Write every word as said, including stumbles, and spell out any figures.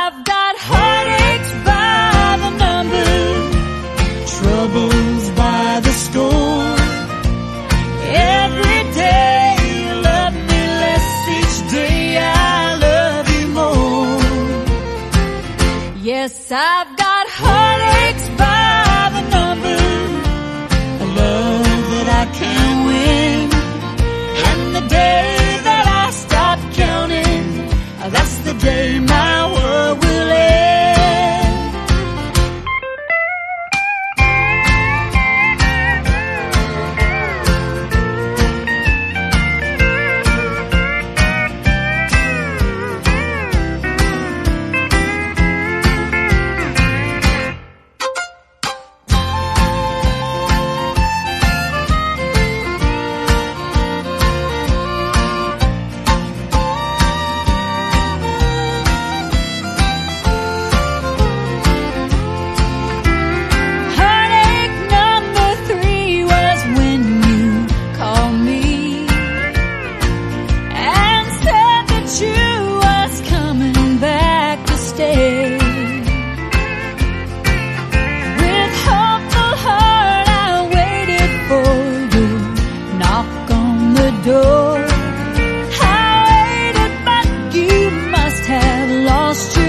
I've got heartaches by the number, troubles by the score. Every day you love me less, each day I love you more. Yes, I've got heartaches by the number, a love that I can't win. And the day that I stop counting, that's the day my world will end. Door. I waited, but you must have lost your